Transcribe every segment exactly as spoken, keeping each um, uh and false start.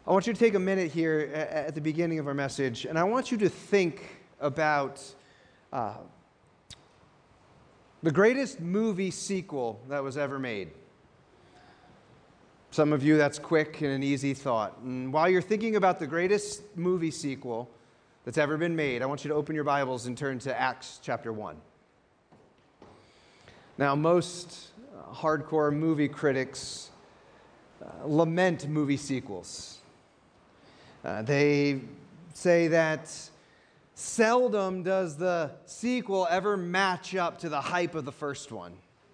I want you to take a minute here at the beginning of our message, and I want you to think about uh, the greatest movie sequel that was ever made. Some of you, that's quick and an easy thought. And while you're thinking about the greatest movie sequel that's ever been made, I want you to open your Bibles and turn to Acts chapter one. Now, most uh, hardcore movie critics uh, lament movie sequels. Uh, they say that seldom does the sequel ever match up to the hype of the first one.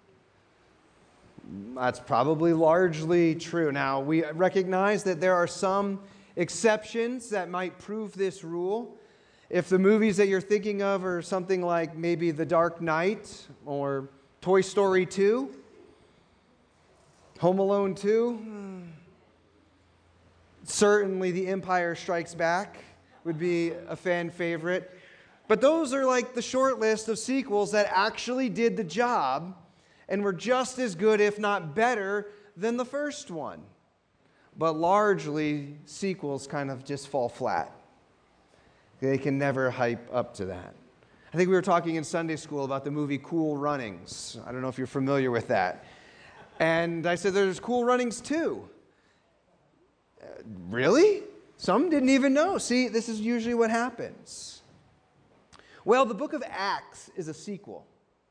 That's probably largely true. Now, we recognize that there are some exceptions that might prove this rule. If the movies that you're thinking of are something like maybe The Dark Knight or Toy Story two, Home Alone two, certainly The Empire Strikes Back would be a fan favorite. But those are like the short list of sequels that actually did the job and were just as good, if not better, than the first one. But largely, sequels kind of just fall flat. They can never hype up to that. I think we were talking in Sunday school about the movie Cool Runnings. I don't know if you're familiar with that. And I said, there's Cool Runnings two. Uh, really? Some didn't even know. See, this is usually what happens. Well, the book of Acts is a sequel.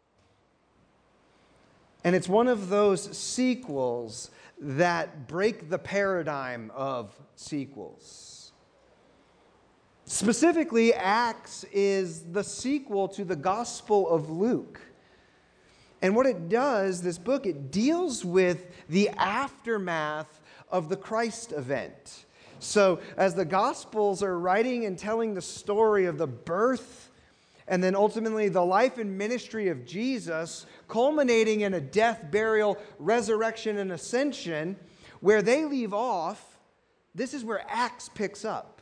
And it's one of those sequels that break the paradigm of sequels. Specifically, Acts is the sequel to the Gospel of Luke. And what it does, this book, it deals with the aftermath of the Christ event. So as the Gospels are writing and telling the story of the birth and then ultimately the life and ministry of Jesus, culminating in a death, burial, resurrection, and ascension, where they leave off, this is where Acts picks up.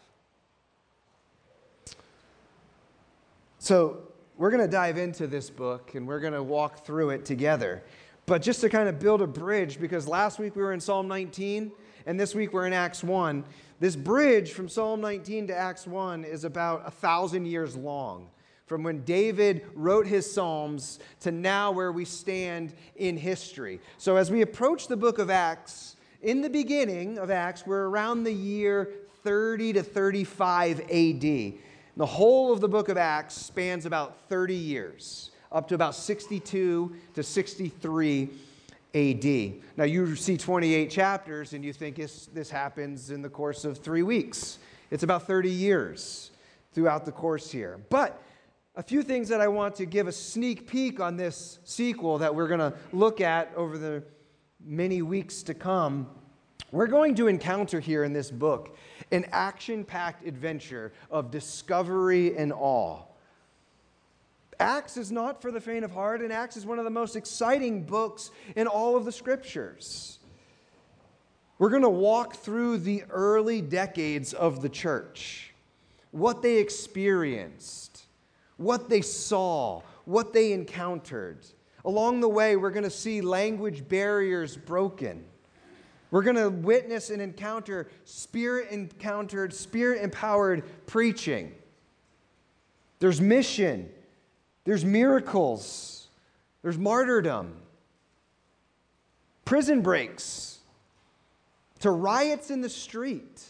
So we're going to dive into this book and we're going to walk through it together. But just to kind of build a bridge, because last week we were in Psalm nineteen and this week we're in Acts one. This bridge from Psalm nineteen to Acts one is about a thousand years long. From when David wrote his Psalms to now where we stand in history. So as we approach the book of Acts, in the beginning of Acts, we're around the year thirty to thirty-five A D. The whole of the book of Acts spans about thirty years, up to about sixty-two to sixty-three A D. Now you see twenty-eight chapters and you think this, this happens in the course of three weeks. It's about thirty years throughout the course here. But a few things that I want to give a sneak peek on this sequel that we're going to look at over the many weeks to come. We're going to encounter here in this book an action-packed adventure of discovery and awe. Acts is not for the faint of heart, and Acts is one of the most exciting books in all of the Scriptures. We're going to walk through the early decades of the church, what they experienced, what they saw, what they encountered. Along the way, we're going to see language barriers broken. We're going to witness and encounter spirit-encountered, spirit-empowered preaching. There's mission. There's miracles. There's martyrdom. Prison breaks. To riots in the street.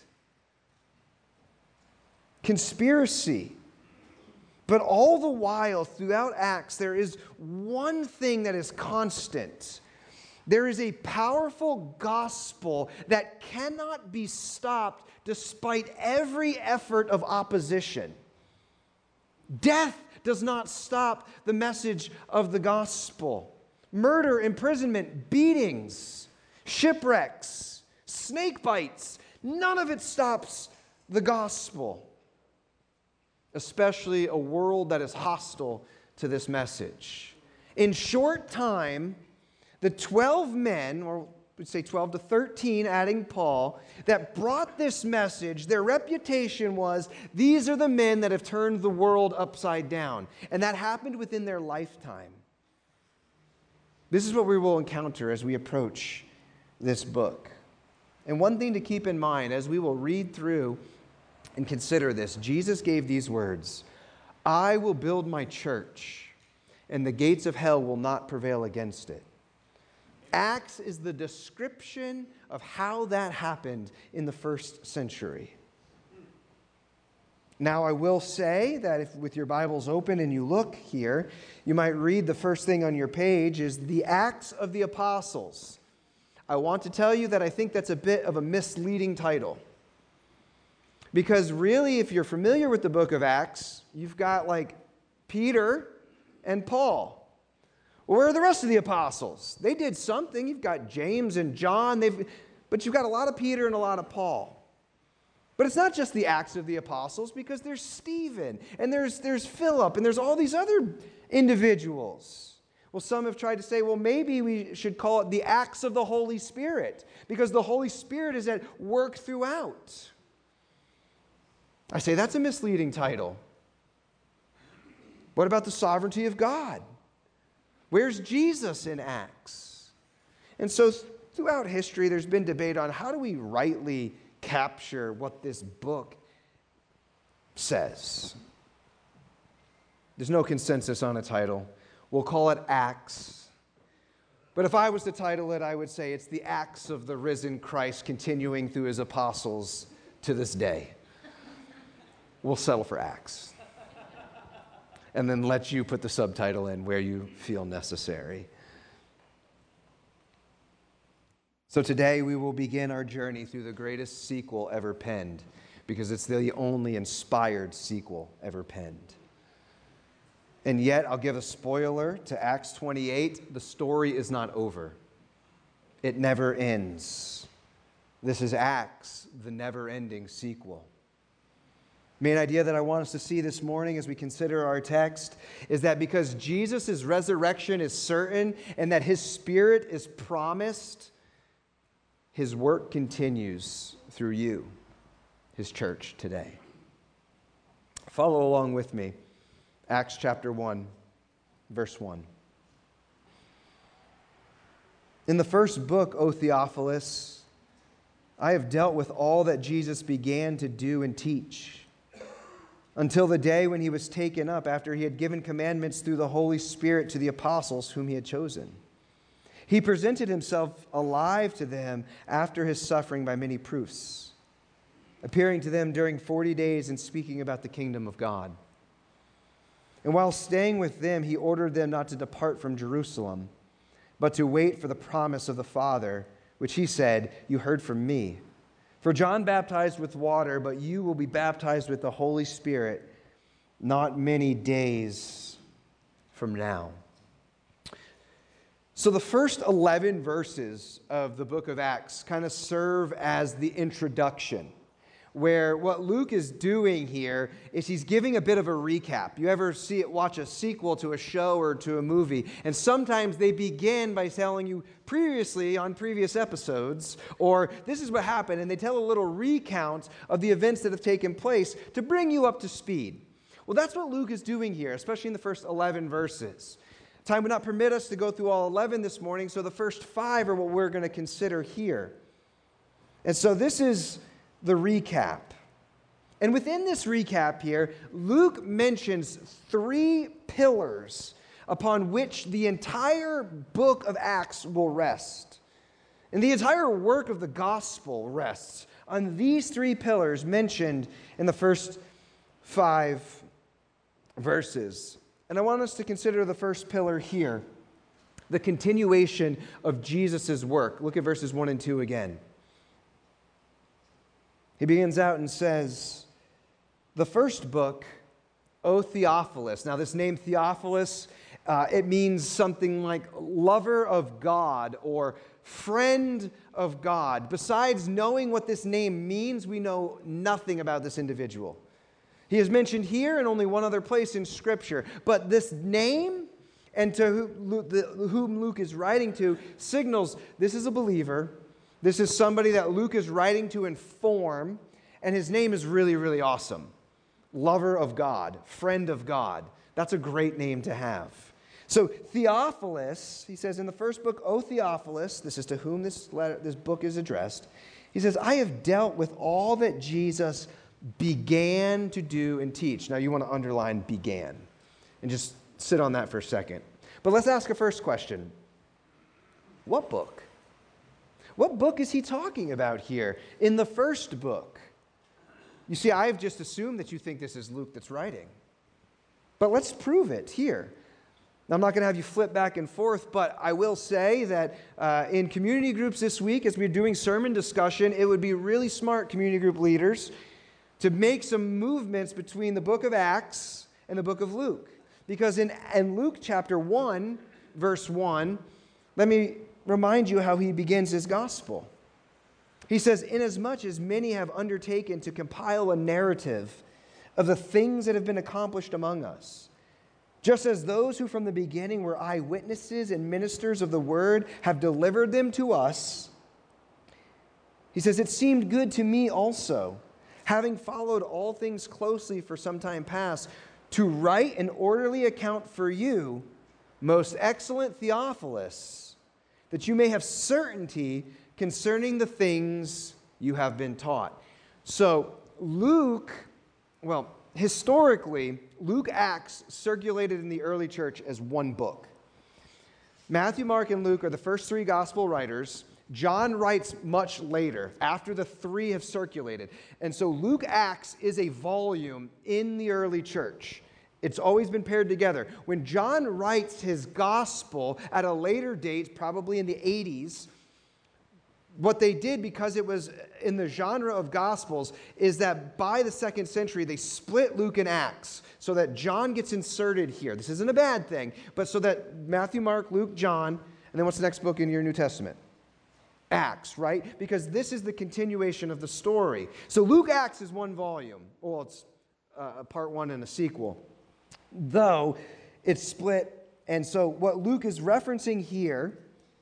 Conspiracy. But all the while, throughout Acts, there is one thing that is constant. There is a powerful gospel that cannot be stopped despite every effort of opposition. Death does not stop the message of the gospel. Murder, imprisonment, beatings, shipwrecks, snake bites, none of it stops the gospel. Especially a world that is hostile to this message. In short time, the twelve men, or we'd say twelve to thirteen, adding Paul, that brought this message, their reputation was, these are the men that have turned the world upside down. And that happened within their lifetime. This is what we will encounter as we approach this book. And one thing to keep in mind as we will read through and consider this, Jesus gave these words, I will build my church, and the gates of hell will not prevail against it. Acts is the description of how that happened in the first century. Now, I will say that if with your Bibles open and you look here, you might read the first thing on your page is the Acts of the Apostles. I want to tell you that I think that's a bit of a misleading title. Because really, if you're familiar with the book of Acts, you've got like Peter and Paul. Where are the rest of the apostles? They did something. You've got James and John, they've, but you've got a lot of Peter and a lot of Paul. But it's not just the Acts of the Apostles, because there's Stephen, and there's, there's Philip, and there's all these other individuals. Well, some have tried to say, well, maybe we should call it the Acts of the Holy Spirit, because the Holy Spirit is at work throughout. I say that's a misleading title. What about the sovereignty of God? Where's Jesus in Acts? And so throughout history, there's been debate on how do we rightly capture what this book says. There's no consensus on a title. We'll call it Acts. But if I was to title it, I would say it's the Acts of the risen Christ continuing through his apostles to this day. We'll settle for Acts. And then let you put the subtitle in where you feel necessary. So today we will begin our journey through the greatest sequel ever penned, because it's the only inspired sequel ever penned. And yet, I'll give a spoiler to Acts twenty-eight, the story is not over. It never ends. This is Acts, the never-ending sequel. Main idea that I want us to see this morning as we consider our text is that because Jesus' resurrection is certain and that his Spirit is promised, his work continues through you, his church today. Follow along with me. Acts chapter one, verse one. In the first book, O Theophilus, I have dealt with all that Jesus began to do and teach, until the day when he was taken up, after he had given commandments through the Holy Spirit to the apostles whom he had chosen. He presented himself alive to them after his suffering by many proofs, appearing to them during forty days and speaking about the kingdom of God. And while staying with them, he ordered them not to depart from Jerusalem, but to wait for the promise of the Father, which he said, you heard from me. For John baptized with water, but you will be baptized with the Holy Spirit not many days from now. So the first eleven verses of the book of Acts kind of serve as the introduction, where what Luke is doing here is he's giving a bit of a recap. You ever see it, watch a sequel to a show or to a movie, and sometimes they begin by telling you previously on previous episodes, or this is what happened, and they tell a little recount of the events that have taken place to bring you up to speed. Well, that's what Luke is doing here, especially in the first eleven verses. Time would not permit us to go through all eleven this morning, so the first five are what we're going to consider here. And so this is the recap. And within this recap here, Luke mentions three pillars upon which the entire book of Acts will rest. And the entire work of the gospel rests on these three pillars mentioned in the first five verses. And I want us to consider the first pillar here, the continuation of Jesus' work. Look at verses one and two again. He begins out and says, the first book, O Theophilus. Now this name Theophilus, uh, it means something like lover of God or friend of God. Besides knowing what this name means, we know nothing about this individual. He is mentioned here and only one other place in Scripture. But this name, and to whom Luke is writing to, signals this is a believer. This is somebody that Luke is writing to inform, and his name is really, really awesome. Lover of God, friend of God. That's a great name to have. So Theophilus, he says in the first book, O Theophilus, this is to whom this letter, this book is addressed. He says, I have dealt with all that Jesus began to do and teach. Now you want to underline began and just sit on that for a second. But let's ask a first question. What book? What book is he talking about here in the first book? You see, I've just assumed that you think this is Luke that's writing. But let's prove it here. Now, I'm not going to have you flip back and forth, but I will say that uh, in community groups this week, as we're doing sermon discussion, it would be really smart, community group leaders, to make some movements between the book of Acts and the book of Luke. Because in, in Luke chapter one, verse one, let me remind you how he begins his gospel. He says, inasmuch as many have undertaken to compile a narrative of the things that have been accomplished among us, just as those who from the beginning were eyewitnesses and ministers of the word have delivered them to us, he says, it seemed good to me also, having followed all things closely for some time past, to write an orderly account for you, most excellent Theophilus, that you may have certainty concerning the things you have been taught. So Luke, well, historically, Luke Acts circulated in the early church as one book. Matthew, Mark, and Luke are the first three gospel writers. John writes much later, after the three have circulated. And so Luke Acts is a volume in the early church. It's always been paired together. When John writes his gospel at a later date, probably in the eighties, what they did, because it was in the genre of Gospels, is that by the second century, they split Luke and Acts so that John gets inserted here. This isn't a bad thing, but so that Matthew, Mark, Luke, John, and then what's the next book in your New Testament? Acts, right? Because this is the continuation of the story. So Luke Acts is one volume. Well, it's uh, part one and a sequel. Though it's split. And so what Luke is referencing here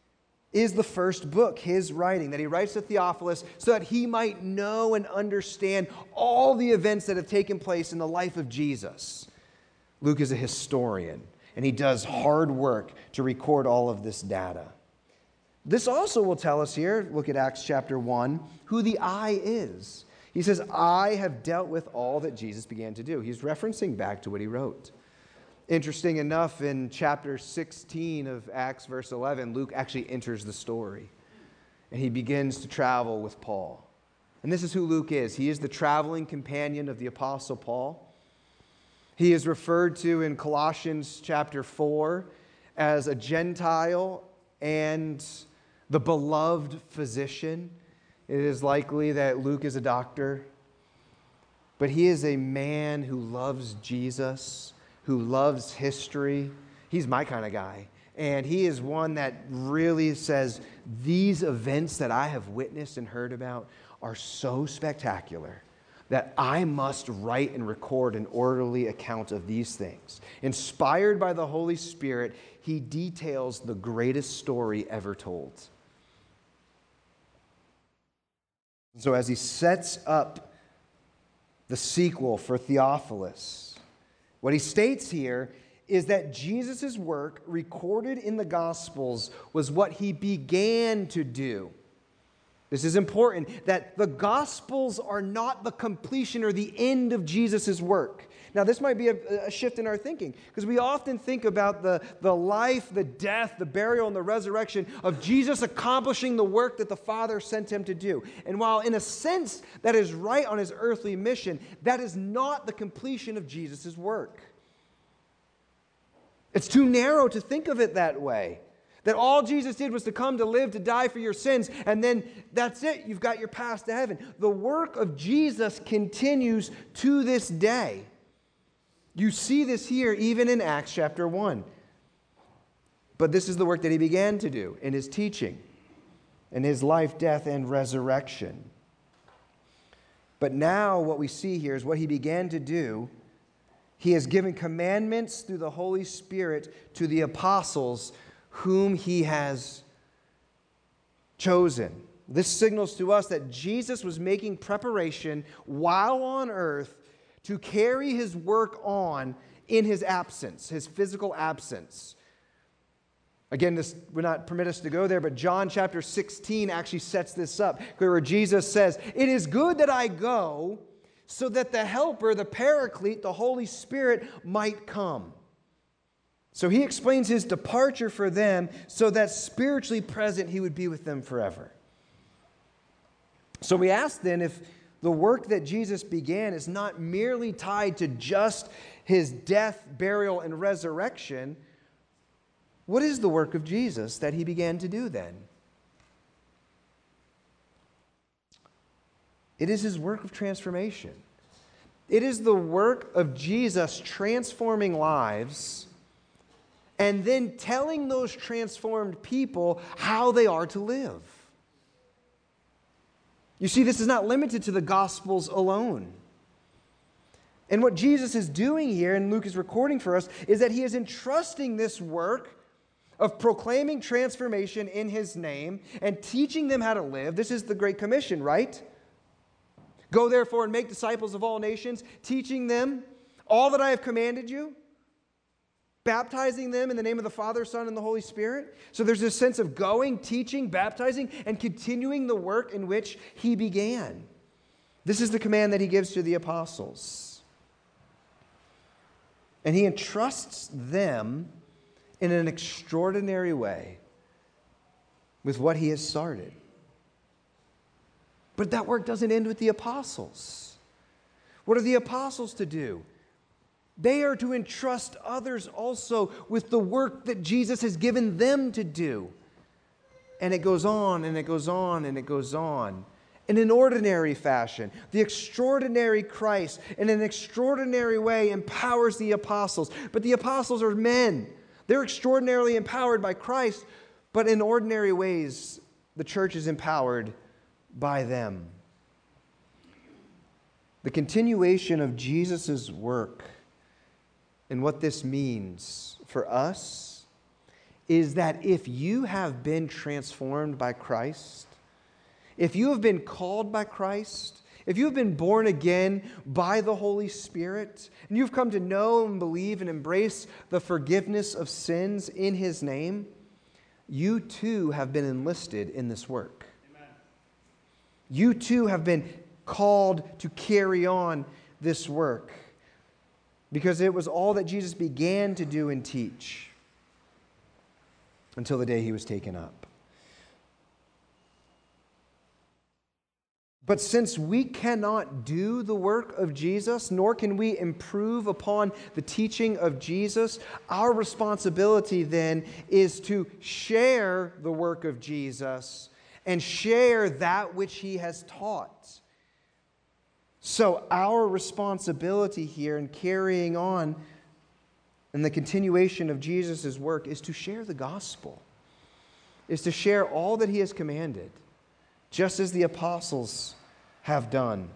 is the first book, his writing, that he writes to Theophilus so that he might know and understand all the events that have taken place in the life of Jesus. Luke is a historian, and he does hard work to record all of this data. This also will tell us here, look at Acts chapter one, who the I is. He says, I have dealt with all that Jesus began to do. He's referencing back to what he wrote. Interesting enough, in chapter sixteen of Acts, verse eleven, Luke actually enters the story. And he begins to travel with Paul. And this is who Luke is. He is the traveling companion of the Apostle Paul. He is referred to in Colossians chapter four as a Gentile and the beloved physician. It is likely that Luke is a doctor. But he is a man who loves Jesus, who loves history. He's my kind of guy. And he is one that really says, these events that I have witnessed and heard about are so spectacular that I must write and record an orderly account of these things. Inspired by the Holy Spirit, he details the greatest story ever told. So as he sets up the sequel for Theophilus, what he states here is that Jesus' work recorded in the Gospels was what he began to do. This is important, that the Gospels are not the completion or the end of Jesus' work. Now, this might be a, a shift in our thinking, because we often think about the, the life, the death, the burial, and the resurrection of Jesus accomplishing the work that the Father sent him to do. And while in a sense that is right on his earthly mission, that is not the completion of Jesus' work. It's too narrow to think of it that way. That all Jesus did was to come to live, to die for your sins, and then that's it. You've got your path to heaven. The work of Jesus continues to this day. You see this here even in Acts chapter one. But this is the work that he began to do in his teaching, in his life, death, and resurrection. But now what we see here is what he began to do. He has given commandments through the Holy Spirit to the apostles whom he has chosen. This signals to us that Jesus was making preparation while on earth to carry his work on in his absence, his physical absence. Again, this would not permit us to go there, but John chapter sixteen actually sets this up, where Jesus says, "It is good that I go, so that the Helper, the Paraclete, the Holy Spirit might come." So he explains his departure for them so that spiritually present he would be with them forever. So we ask then if the work that Jesus began is not merely tied to just his death, burial, and resurrection, what is the work of Jesus that he began to do then? It is his work of transformation. It is the work of Jesus transforming lives and then telling those transformed people how they are to live. You see, this is not limited to the Gospels alone. And what Jesus is doing here, and Luke is recording for us, is that he is entrusting this work of proclaiming transformation in his name and teaching them how to live. This is the Great Commission, right? Go therefore and make disciples of all nations, teaching them all that I have commanded you, baptizing them in the name of the Father, Son, and the Holy Spirit. So there's this sense of going, teaching, baptizing, and continuing the work in which he began. This is the command that he gives to the apostles. And he entrusts them in an extraordinary way with what he has started. But that work doesn't end with the apostles. What are the apostles to do? They are to entrust others also with the work that Jesus has given them to do. And it goes on, and it goes on, and it goes on. In an ordinary fashion, the extraordinary Christ, in an extraordinary way, empowers the apostles. But the apostles are men. They're extraordinarily empowered by Christ, but in ordinary ways, the church is empowered by them. The continuation of Jesus' work and what this means for us is that if you have been transformed by Christ, if you have been called by Christ, if you have been born again by the Holy Spirit, and you've come to know and believe and embrace the forgiveness of sins in his name, you too have been enlisted in this work. Amen. You too have been called to carry on this work because it was all that Jesus began to do and teach until the day he was taken up. But since we cannot do the work of Jesus, nor can we improve upon the teaching of Jesus, our responsibility then is to share the work of Jesus and share that which he has taught. So our responsibility here in carrying on in the continuation of Jesus' work is to share the gospel, is to share all that he has commanded, just as the apostles have done.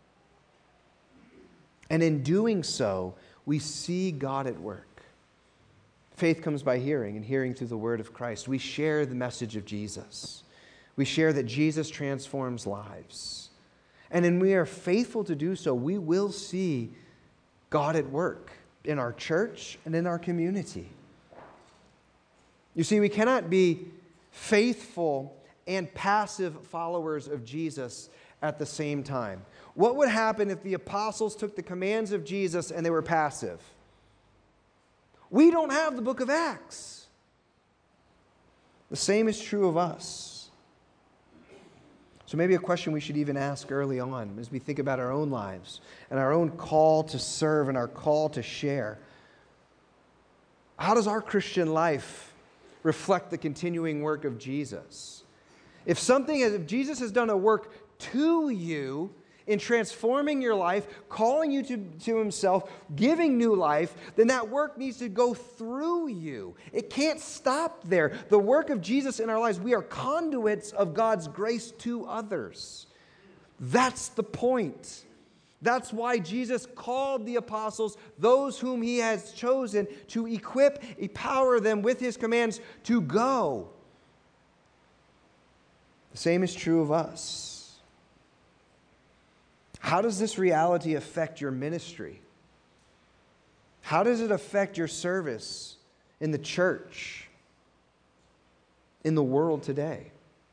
And in doing so, we see God at work. Faith comes by hearing, and hearing through the word of Christ. We share the message of Jesus. We share that Jesus transforms lives. And when we are faithful to do so, we will see God at work in our church and in our community. You see, we cannot be faithful and passive followers of Jesus at the same time. What would happen if the apostles took the commands of Jesus and they were passive? We don't have the book of Acts. The same is true of us. So maybe a question we should even ask early on as we think about our own lives and our own call to serve and our call to share. How does our Christian life reflect the continuing work of Jesus? If something, if Jesus has done a work to you in transforming your life, calling you to, to himself, giving new life, then that work needs to go through you. It can't stop there. The work of Jesus in our lives, we are conduits of God's grace to others. That's the point. That's why Jesus called the apostles, those whom he has chosen, to equip, empower them with his commands to go. The same is true of us. How does this reality affect your ministry? How does it affect your service in the church? in the world today?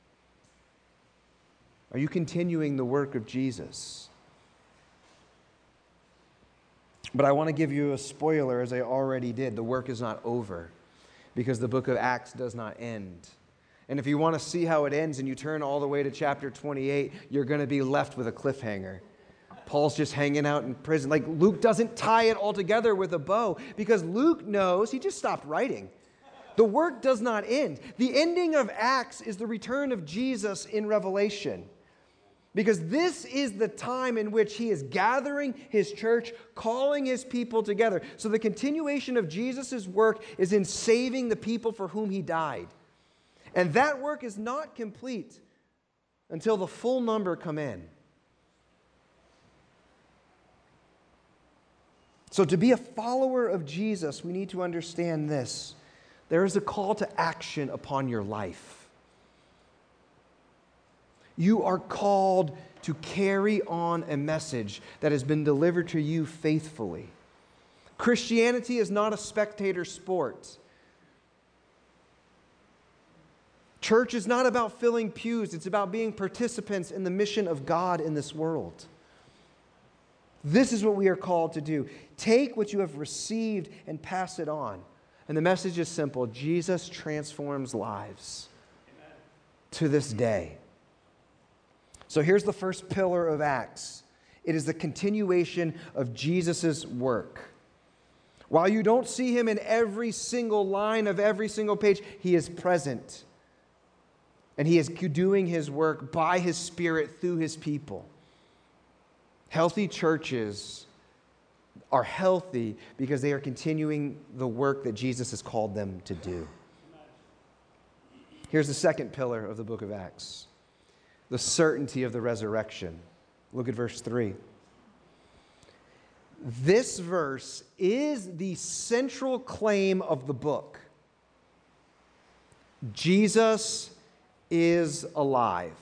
Are you continuing the work of Jesus? But I want to give you a spoiler, as I already did. The work is not over, because the book of Acts does not end. And if you want to see how it ends and you turn all the way to chapter twenty-eight, you're going to be left with a cliffhanger. Paul's just hanging out in prison. Like, Luke doesn't tie it all together with a bow, because Luke knows he just stopped writing. The work does not end. The ending of Acts is the return of Jesus in Revelation. Because this is the time in which he is gathering his church, calling his people together. So the continuation of Jesus' work is in saving the people for whom he died. And that work is not complete until the full number come in. So to be a follower of Jesus, we need to understand this. There is a call to action upon your life. You are called to carry on a message that has been delivered to you faithfully. Christianity is not a spectator sport. Church is not about filling pews. It's about being participants in the mission of God in this world. This is what we are called to do. Take what you have received and pass it on. And the message is simple. Jesus transforms lives. Amen. To this day. So here's the first pillar of Acts. It is the continuation of Jesus' work. While you don't see him in every single line of every single page, he is present. And he is doing his work by his Spirit through his people. Healthy churches are healthy because they are continuing the work that Jesus has called them to do. Here's the second pillar of the book of Acts. The certainty of the resurrection. Look at verse three. This verse is the central claim of the book. Jesus is alive.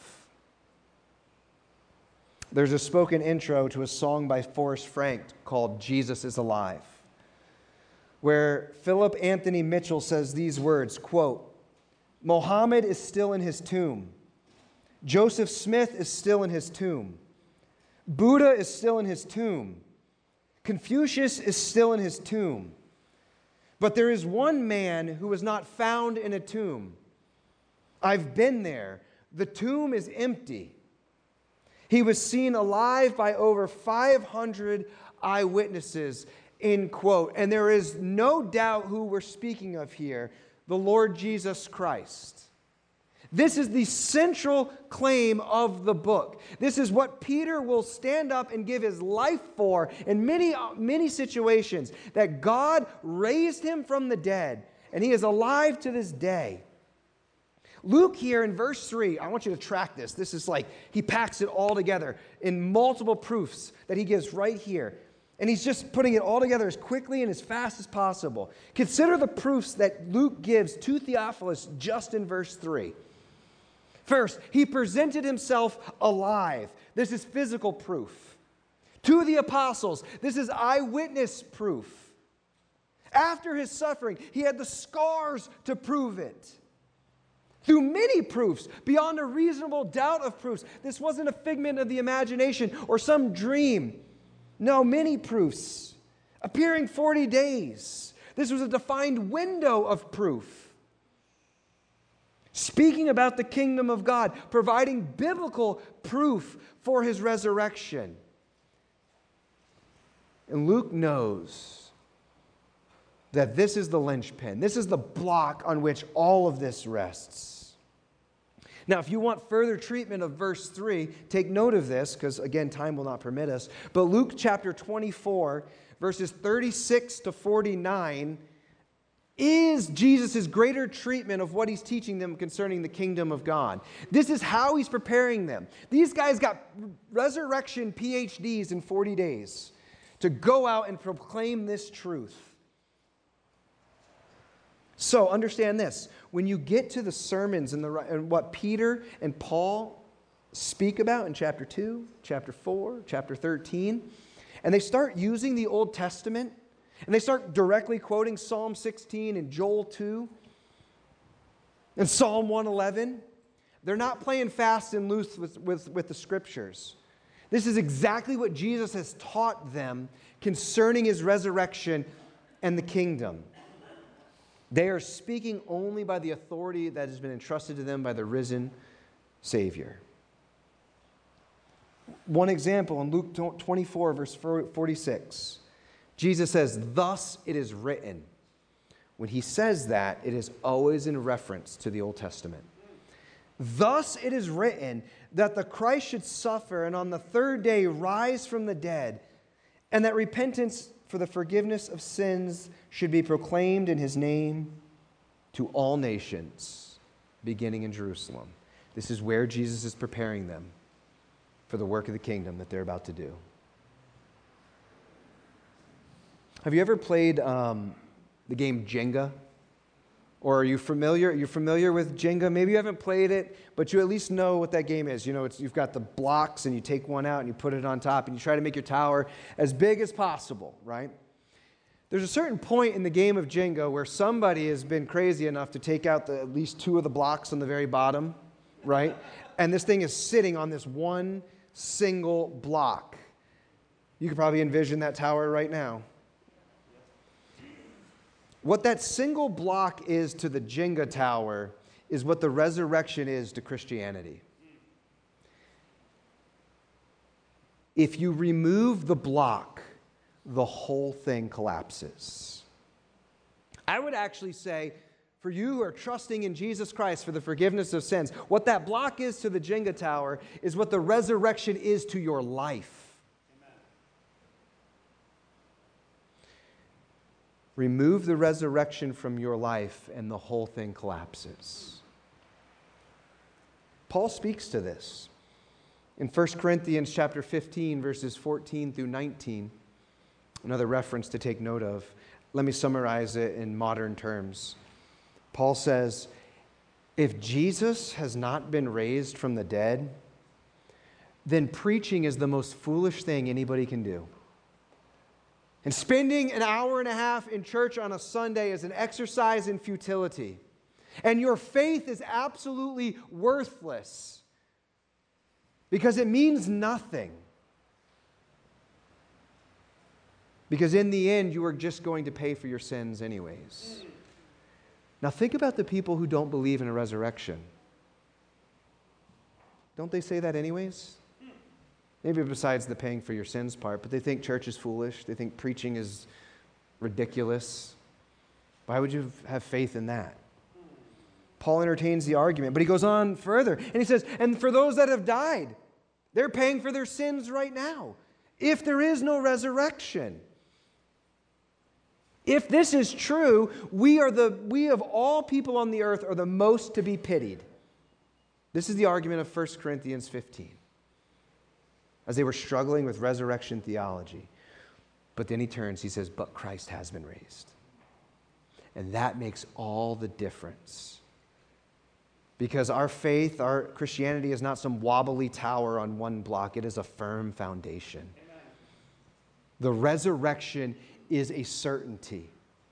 There's a spoken intro to a song by Forrest Frank called Jesus is Alive, where Philip Anthony Mitchell says these words, quote, Mohammed is still in his tomb. Joseph Smith is still in his tomb. Buddha is still in his tomb. Confucius is still in his tomb. But there is one man who is not found in a tomb. I've been there. The tomb is empty. He was seen alive by over five hundred eyewitnesses, end quote. And there is no doubt who we're speaking of here, the Lord Jesus Christ. This is the central claim of the book. This is what Peter will stand up and give his life for in many, many situations, that God raised him from the dead, and he is alive to this day. Luke here in verse three, I want you to track this. This is like, he packs it all together in multiple proofs that he gives right here. And he's just putting it all together as quickly and as fast as possible. Consider the proofs that Luke gives to Theophilus just in verse three. First, he presented himself alive. This is physical proof. To the apostles, this is eyewitness proof. After his suffering, he had the scars to prove it. Through many proofs, beyond a reasonable doubt of proofs. This wasn't a figment of the imagination or some dream. No, many proofs. Appearing forty days. This was a defined window of proof. Speaking about the kingdom of God, providing biblical proof for his resurrection. And Luke knows that this is the linchpin. This is the block on which all of this rests. Now, if you want further treatment of verse three, take note of this, because again, time will not permit us. But Luke chapter twenty-four, verses thirty-six to forty-nine, is Jesus' greater treatment of what he's teaching them concerning the kingdom of God. This is how he's preparing them. These guys got resurrection P H Ds in forty days to go out and proclaim this truth. So understand this. When you get to the sermons and, the, and what Peter and Paul speak about in chapter two, chapter four, chapter thirteen, and they start using the Old Testament, and they start directly quoting Psalm sixteen and Joel two, In Psalm one eleven, they're not playing fast and loose with, with, with the scriptures. This is exactly what Jesus has taught them concerning his resurrection and the kingdom. They are speaking only by the authority that has been entrusted to them by the risen Savior. One example in Luke twenty-four, verse forty-six, Jesus says, "Thus it is written." When he says that, it is always in reference to the Old Testament. "Thus it is written that the Christ should suffer and on the third day rise from the dead, and that repentance for the forgiveness of sins should be proclaimed in his name to all nations, beginning in Jerusalem." This is where Jesus is preparing them for the work of the kingdom that they're about to do. Have you ever played um, the game Jenga? Or are you familiar? You're familiar with Jenga? Maybe you haven't played it, but you at least know what that game is. You know, it's, you've got the blocks, and you take one out, and you put it on top, and you try to make your tower as big as possible, right? There's a certain point in the game of Jenga where somebody has been crazy enough to take out the, at least two of the blocks on the very bottom, right? And this thing is sitting on this one single block. You could probably envision that tower right now. What that single block is to the Jenga tower is what the resurrection is to Christianity. If you remove the block, the whole thing collapses. I would actually say, for you who are trusting in Jesus Christ for the forgiveness of sins, what that block is to the Jenga tower is what the resurrection is to your life. Remove the resurrection from your life, and the whole thing collapses. Paul speaks to this in First Corinthians chapter fifteen, verses fourteen through nineteen. Another reference to take note of. Let me summarize it in modern terms. Paul says, if Jesus has not been raised from the dead, then preaching is the most foolish thing anybody can do. And spending an hour and a half in church on a Sunday is an exercise in futility. And your faith is absolutely worthless because it means nothing. Because in the end, you are just going to pay for your sins anyways. Now think about the people who don't believe in a resurrection. Don't they say that anyways? Maybe besides the paying for your sins part, but they think church is foolish. They think preaching is ridiculous. Why would you have faith in that? Paul entertains the argument, but he goes on further, and he says, and for those that have died, they're paying for their sins right now, if there is no resurrection. If this is true, we are the we of all people on the earth are the most to be pitied. This is the argument of First Corinthians fifteen. As they were struggling with resurrection theology. But then he turns, he says, but Christ has been raised. And that makes all the difference. Because our faith, our Christianity is not some wobbly tower on one block. It is a firm foundation. Amen. The resurrection is a certainty.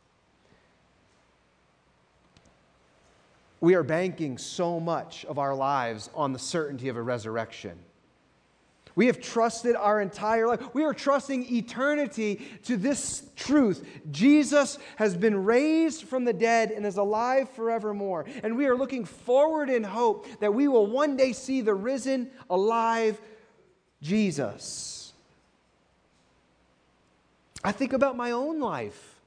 We are banking so much of our lives on the certainty of a resurrection. We have trusted our entire life. We are trusting eternity to this truth. Jesus has been raised from the dead and is alive forevermore. And we are looking forward in hope that we will one day see the risen, alive Jesus. I think about my own life.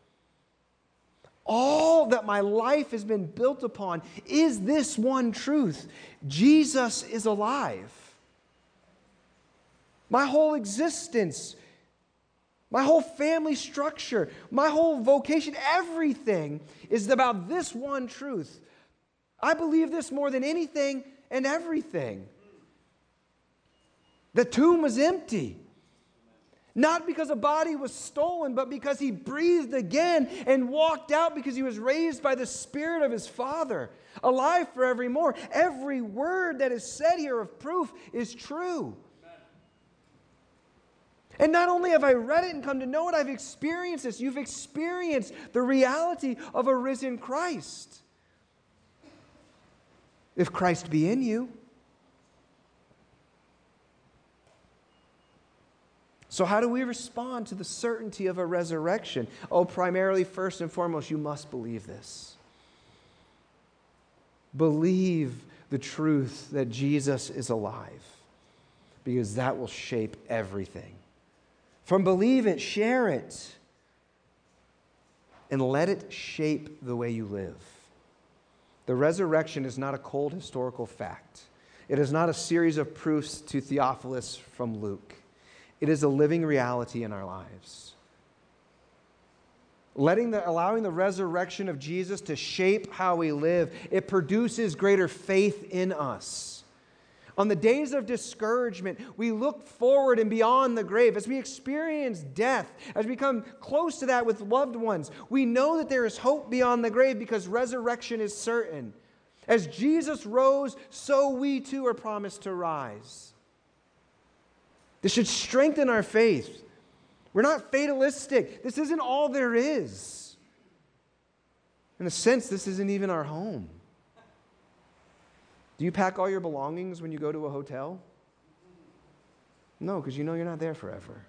All that my life has been built upon is this one truth. Jesus is alive. My whole existence, my whole family structure, my whole vocation, everything is about this one truth. I believe this more than anything and everything. The tomb was empty. Not because a body was stolen, but because he breathed again and walked out because he was raised by the Spirit of his Father, alive forevermore. Every word that is said here of proof is true. And not only have I read it and come to know it, I've experienced this. You've experienced the reality of a risen Christ. if Christ be in you. So how do we respond to the certainty of a resurrection? Oh, primarily, first and foremost, you must believe this. Believe the truth that Jesus is alive, because that will shape everything. From believe it, share it, and let it shape the way you live. The resurrection is not a cold historical fact. It is not a series of proofs to Theophilus from Luke. It is a living reality in our lives. Letting the, allowing the resurrection of Jesus to shape how we live, it produces greater faith in us. On the days of discouragement, we look forward and beyond the grave. As we experience death, as we come close to that with loved ones, we know that there is hope beyond the grave because resurrection is certain. As Jesus rose, so we too are promised to rise. This should strengthen our faith. We're not fatalistic. This isn't all there is. In a sense, this isn't even our home. Do you pack all your belongings when you go to a hotel? No, because you know you're not there forever.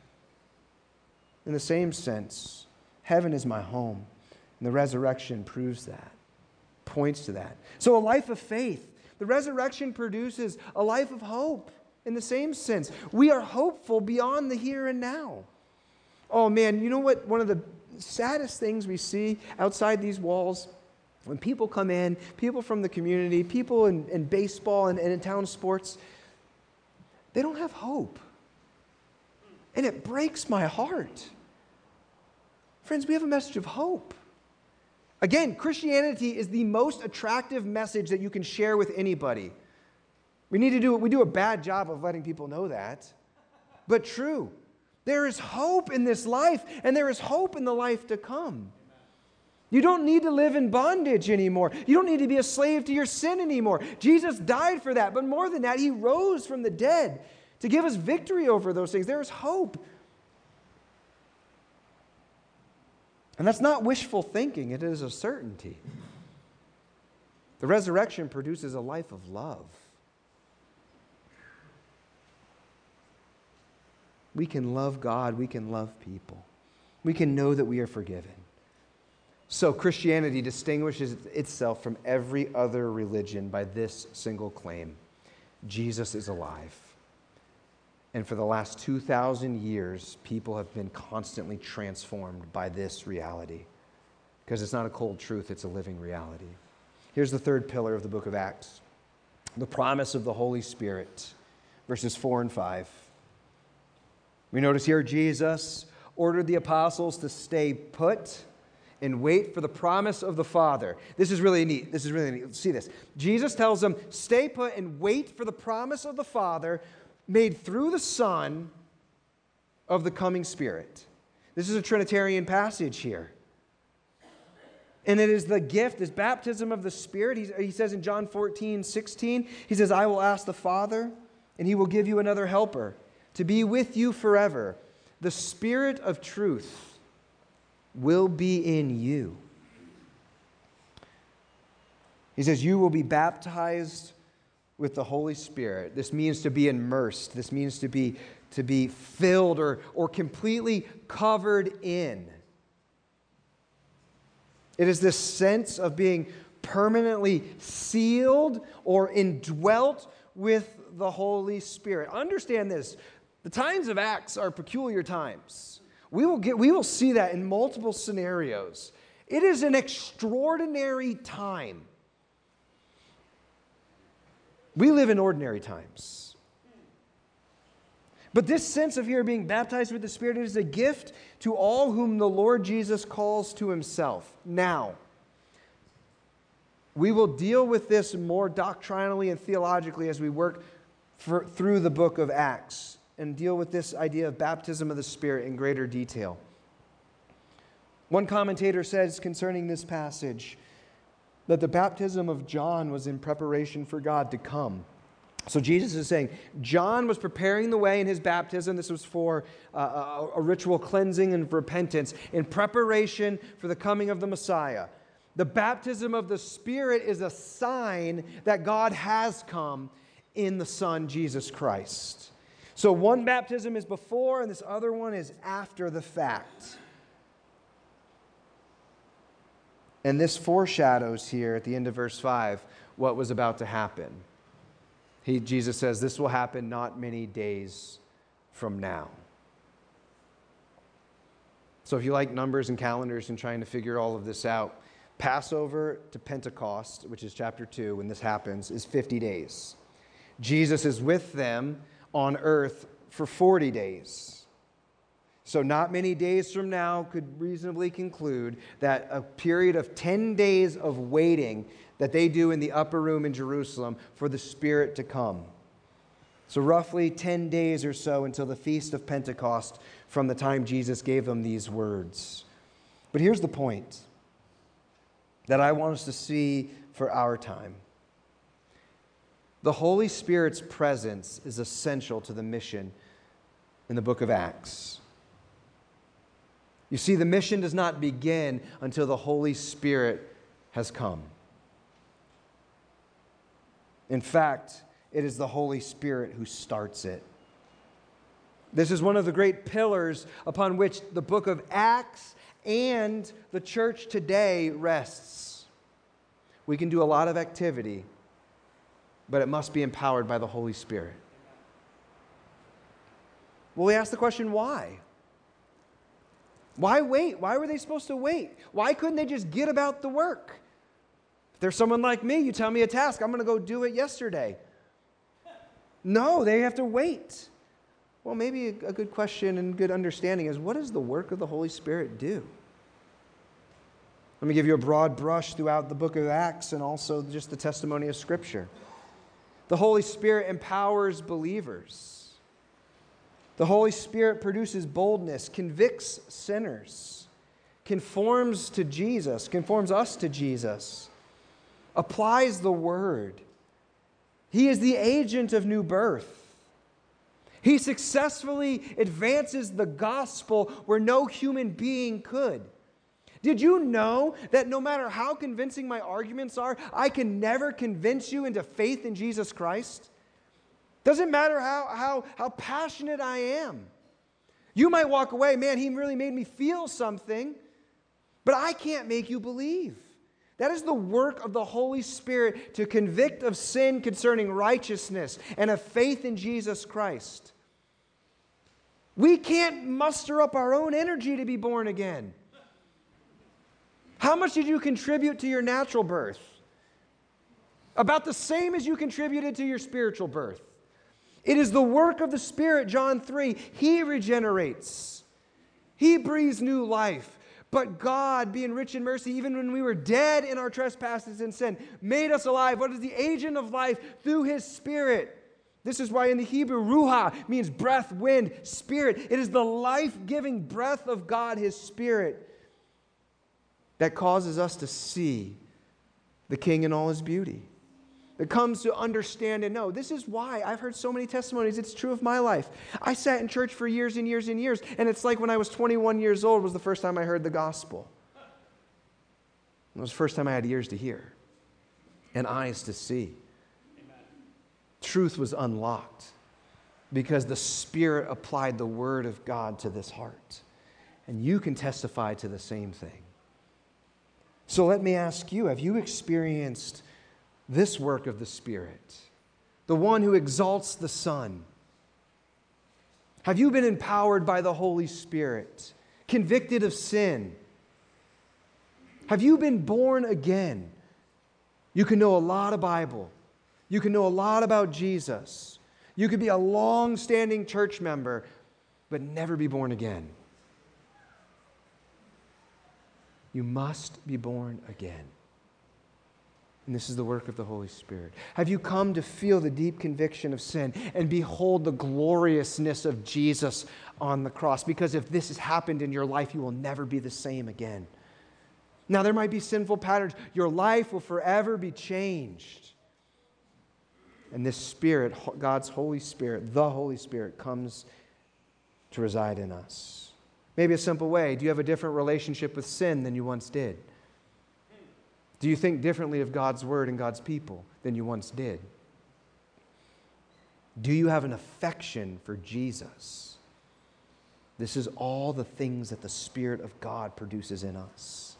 In the same sense, heaven is my home, and the resurrection proves that, points to that. So a life of faith, the resurrection produces a life of hope. In the same sense, we are hopeful beyond the here and now. Oh man, you know what? One of the saddest things we see outside these walls, when people come in, people from the community, people in, in baseball and, and in town sports, they don't have hope. And it breaks my heart. Friends, we have a message of hope. Again, Christianity is the most attractive message that you can share with anybody. We need to do, we do a bad job of letting people know that. But true. There is hope in this life, and there is hope in the life to come. You don't need to live in bondage anymore. You don't need to be a slave to your sin anymore. Jesus died for that. But more than that, He rose from the dead to give us victory over those things. There is hope. And that's not wishful thinking. It is a certainty. The resurrection produces a life of love. We can love God. We can love people. We can know that we are forgiven. So Christianity distinguishes itself from every other religion by this single claim: Jesus is alive. And for the last two thousand years, people have been constantly transformed by this reality. Because it's not a cold truth, it's a living reality. Here's the third pillar of the book of Acts: the promise of the Holy Spirit, verses four and five. We notice here Jesus ordered the apostles to stay put and wait for the promise of the Father. This is really neat. This is really neat. See this. Jesus tells them, stay put and wait for the promise of the Father made through the Son of the coming Spirit. This is a Trinitarian passage here. And it is the gift, this baptism of the Spirit. He, he says in John fourteen, sixteen, he says, I will ask the Father, and He will give you another helper to be with you forever. The Spirit of truth will be in you. He says, you will be baptized with the Holy Spirit. This means to be immersed. This means to be, to be filled or, or completely covered in. It is this sense of being permanently sealed or indwelt with the Holy Spirit. Understand this. The times of Acts are peculiar times. We will get, we will see that in multiple scenarios. It is an extraordinary time. We live in ordinary times. But this sense of here being baptized with the Spirit is a gift to all whom the Lord Jesus calls to Himself. Now, we will deal with this more doctrinally and theologically as we work for, through the book of Acts and deal with this idea of baptism of the Spirit in greater detail. One commentator says concerning this passage that the baptism of John was in preparation for God to come. So Jesus is saying, John was preparing the way in his baptism. This was for uh, a, a ritual cleansing and repentance in preparation for the coming of the Messiah. The baptism of the Spirit is a sign that God has come in the Son, Jesus Christ. So one baptism is before, and this other one is after the fact. And this foreshadows here at the end of verse five what was about to happen. He, Jesus says, this will happen not many days from now. So if you like numbers and calendars and trying to figure all of this out, Passover to Pentecost, which is chapter two, when this happens, is fifty days. Jesus is with them on earth for forty days. So not many days from now could reasonably conclude that a period of ten days of waiting that they do in the upper room in Jerusalem for the Spirit to come. So roughly ten days or so until the Feast of Pentecost from the time Jesus gave them these words. But here's the point that I want us to see for our time. The Holy Spirit's presence is essential to the mission in the book of Acts. You see, the mission does not begin until the Holy Spirit has come. In fact, it is the Holy Spirit who starts it. This is one of the great pillars upon which the book of Acts and the church today rests. We can do a lot of activity, but it must be empowered by the Holy Spirit. Well, we ask the question, why? Why wait? Why were they supposed to wait? Why couldn't they just get about the work? If there's someone like me, you tell me a task, I'm going to go do it yesterday. No, they have to wait. Well, maybe a good question and good understanding is, what does the work of the Holy Spirit do? Let me give you a broad brush throughout the book of Acts and also just the testimony of Scripture. The Holy Spirit empowers believers. The Holy Spirit produces boldness, convicts sinners, conforms to Jesus, conforms us to Jesus, applies the Word. He is the agent of new birth. He successfully advances the gospel where no human being could. Did you know that no matter how convincing my arguments are, I can never convince you into faith in Jesus Christ? Doesn't matter how, how, how passionate I am. You might walk away, man, he really made me feel something, but I can't make you believe. That is the work of the Holy Spirit to convict of sin concerning righteousness and of faith in Jesus Christ. We can't muster up our own energy to be born again. How much did you contribute to your natural birth? About the same as you contributed to your spiritual birth. It is the work of the Spirit, John three. He regenerates. He breathes new life. But God, being rich in mercy, even when we were dead in our trespasses and sin, made us alive. What is the agent of life? Through His Spirit. This is why in the Hebrew, ruha means breath, wind, spirit. It is the life-giving breath of God, His Spirit, that causes us to see the King in all His beauty. It comes to understand and know. This is why I've heard so many testimonies. It's true of my life. I sat in church for years and years and years, and it's like when I was twenty-one years old was the first time I heard the gospel. It was the first time I had ears to hear and eyes to see. Amen. Truth was unlocked because the Spirit applied the Word of God to this heart. And you can testify to the same thing. So let me ask you, have you experienced this work of the Spirit, the one who exalts the Son? Have you been empowered by the Holy Spirit, convicted of sin? Have you been born again? You can know a lot of Bible. You can know a lot about Jesus. You could be a long-standing church member, but never be born again. You must be born again. And this is the work of the Holy Spirit. Have you come to feel the deep conviction of sin and behold the gloriousness of Jesus on the cross? Because if this has happened in your life, you will never be the same again. Now, there might be sinful patterns. Your life will forever be changed. And this Spirit, God's Holy Spirit, the Holy Spirit, comes to reside in us. Maybe a simple way. Do you have a different relationship with sin than you once did? Do you think differently of God's word and God's people than you once did? Do you have an affection for Jesus? This is all the things that the Spirit of God produces in us.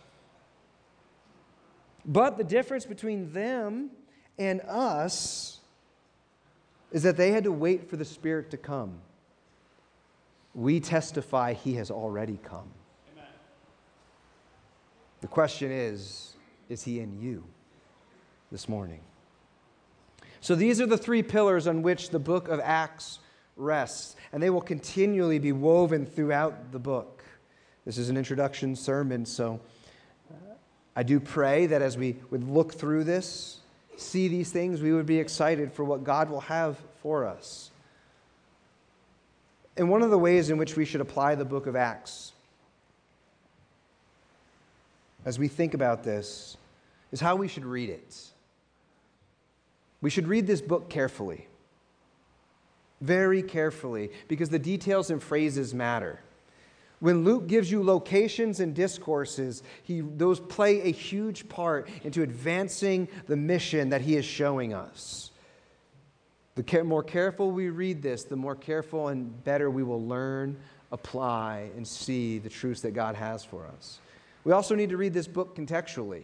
But the difference between them and us is that they had to wait for the Spirit to come. We testify He has already come. Amen. The question is, is He in you this morning? So these are the three pillars on which the book of Acts rests, and they will continually be woven throughout the book. This is an introduction sermon, so I do pray that as we would look through this, see these things, we would be excited for what God will have for us. And one of the ways in which we should apply the book of Acts, as we think about this, is how we should read it. We should read this book carefully, very carefully, because the details and phrases matter. When Luke gives you locations and discourses, he, those play a huge part into advancing the mission that he is showing us. The more careful we read this, the more careful and better we will learn, apply, and see the truths that God has for us. We also need to read this book contextually.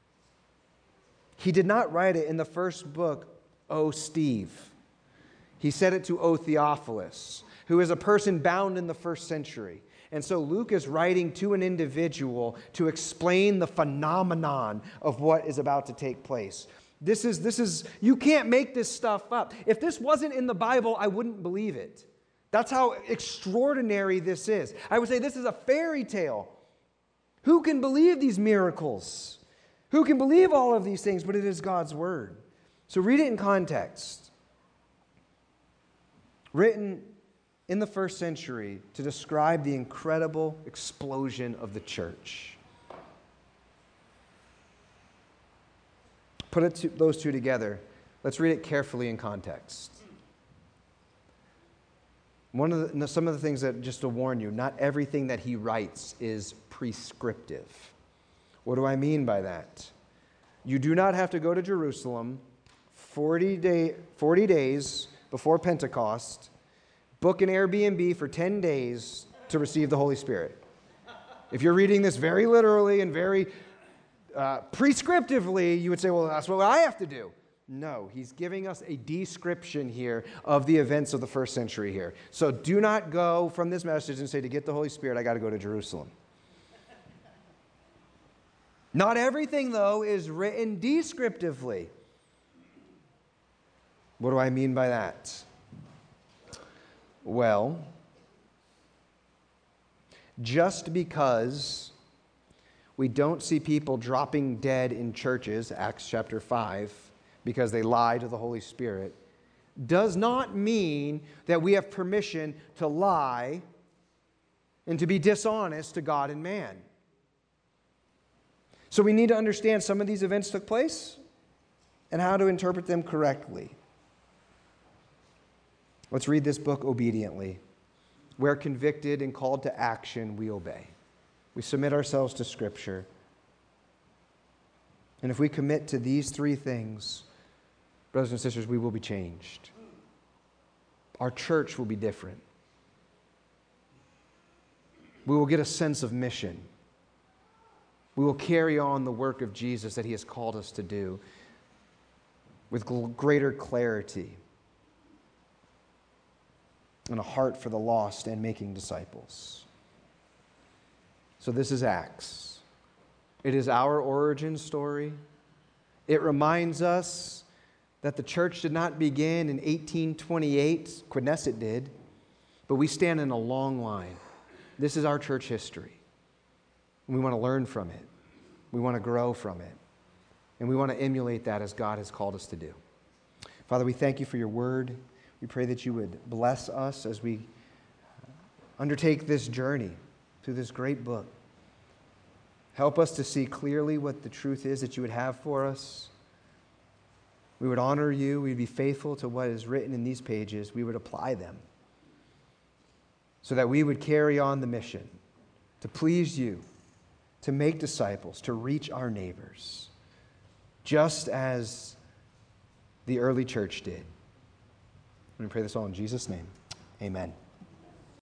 He did not write it in the first book, "O Steve." He said it to O Theophilus, who is a person bound in the first century. And so Luke is writing to an individual to explain the phenomenon of what is about to take place. This is, this is, you can't make this stuff up. If this wasn't in the Bible, I wouldn't believe it. That's how extraordinary this is. I would say this is a fairy tale. Who can believe these miracles? Who can believe all of these things? But it is God's word. So read it in context. Written in the first century to describe the incredible explosion of the church. Put it to, those two together. Let's read it carefully in context. One of the, some of the things that, just to warn you, not everything that he writes is prescriptive. What do I mean by that? You do not have to go to Jerusalem forty, day, forty days before Pentecost, book an Airbnb for ten days to receive the Holy Spirit. If you're reading this very literally and very uh, prescriptively, you would say, well, that's what I have to do. No, he's giving us a description here of the events of the first century here. So do not go from this message and say, to get the Holy Spirit, I got to go to Jerusalem. Not everything, though, is written descriptively. What do I mean by that? Well, just because we don't see people dropping dead in churches, Acts chapter five, because they lie to the Holy Spirit, does not mean that we have permission to lie and to be dishonest to God and man. So we need to understand some of these events took place and how to interpret them correctly. Let's read this book obediently. Where convicted and called to action, we obey. We submit ourselves to Scripture. And if we commit to these three things, brothers and sisters, we will be changed. Our church will be different. We will get a sense of mission. We will carry on the work of Jesus that He has called us to do with greater clarity and a heart for the lost and making disciples. So this is Acts. It is our origin story. It reminds us that the church did not begin in eighteen twenty-eight. Knesset did. But we stand in a long line. This is our church history. And we want to learn from it. We want to grow from it. And we want to emulate that as God has called us to do. Father, we thank you for your word. We pray that you would bless us as we undertake this journey through this great book. Help us to see clearly what the truth is that you would have for us. We would honor you. We'd be faithful to what is written in these pages. We would apply them so that we would carry on the mission to please you to make disciples, to reach our neighbors, just as the early church did. And we pray this all in Jesus' name. Amen.